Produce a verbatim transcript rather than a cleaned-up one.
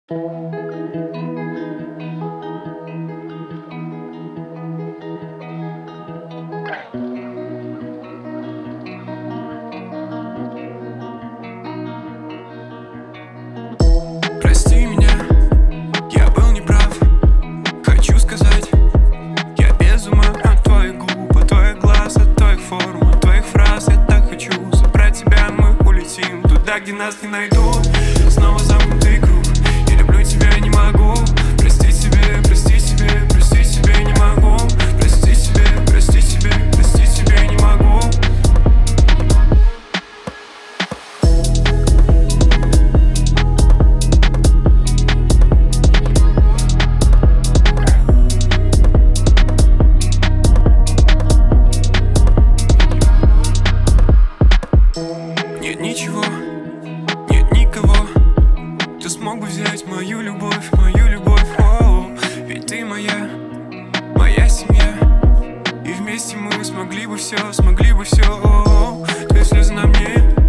Прости меня, я был неправ. Хочу сказать, я без ума от твоих губ, от твоих глаз, от твоих форм, от твоих фраз. Я так хочу забрать тебя, мы улетим туда, где нас не найдут. Снова замкнутый круг, я люблю тебя, не могу. Прости себе, прости себе, прости себе, не могу. Прости себе, прости себе, прости себе, не могу. Нет ничего, нет никого, кто смог бы взять мою любовь, мою любовь. О, ведь ты моя, моя семья, и вместе мы смогли бы все, смогли бы все. Твои слезы на мне.